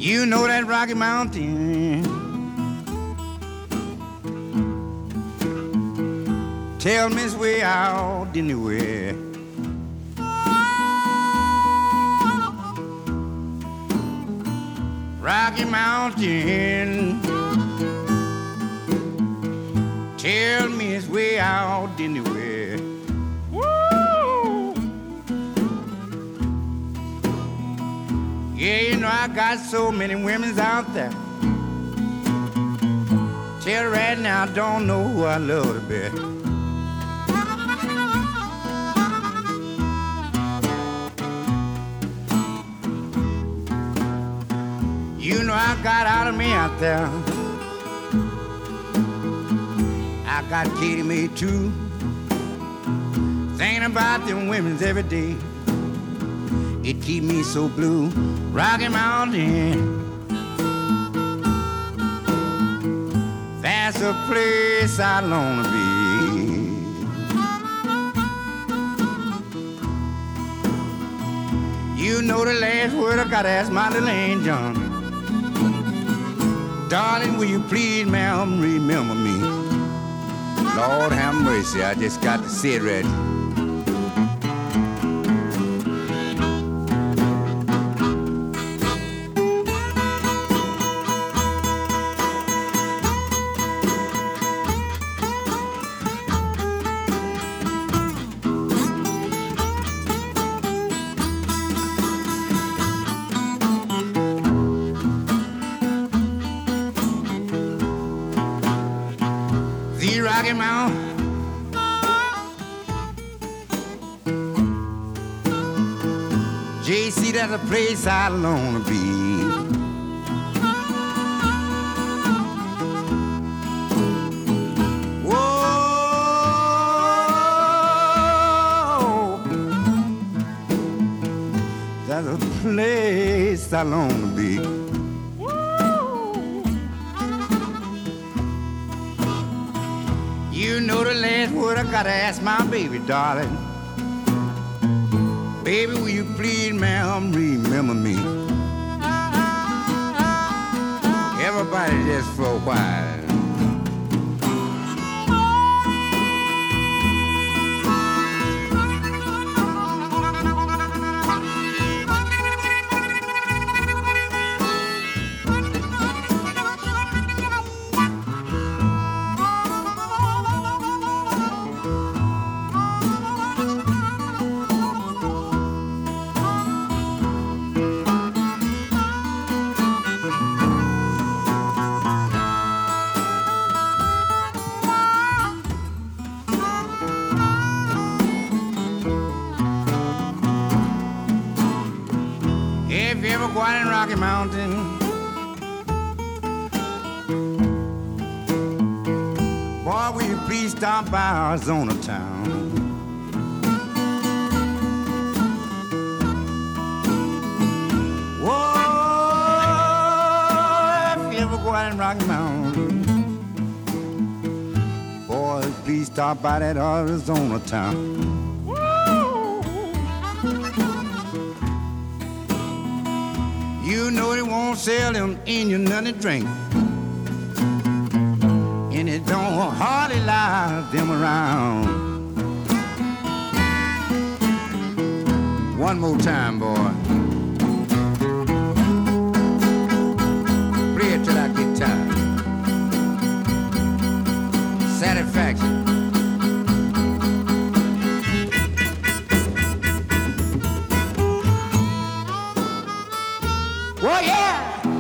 You know that Rocky Mountain. Tell me it's way out anywhere. Rocky Mountain. Tell me it's way out anywhere. Woo! Yeah, you know I got so many women's out there. Tell right now I don't know who I love the best. You know I got out of me out there. I got Katie Mae too. Thinking about them women's every day. It keep me so blue. Rocky Mountain. That's a place I long to be. You know the last word I gotta ask my little Aunt John. Darling, will you please, ma'am, remember me? Lord have mercy, I just got to sit right. Rocky Mountain. JC, that's a place I long to be. Whoa, that's a place I long to be. You know the last word I gotta ask my baby, darling. Baby, will you please, ma'am, remember me? Everybody just for a while. If you ever go out in Rocky Mountain, boy, will you please stop by Arizona town? Whoa, if you ever go out in Rocky Mountain, boy, please stop by that Arizona town. You know they won't sell them Indian nothing to drink, and it don't hardly allow them around. One more time, boy. Play it till I get tired. Satisfaction. Oh yeah!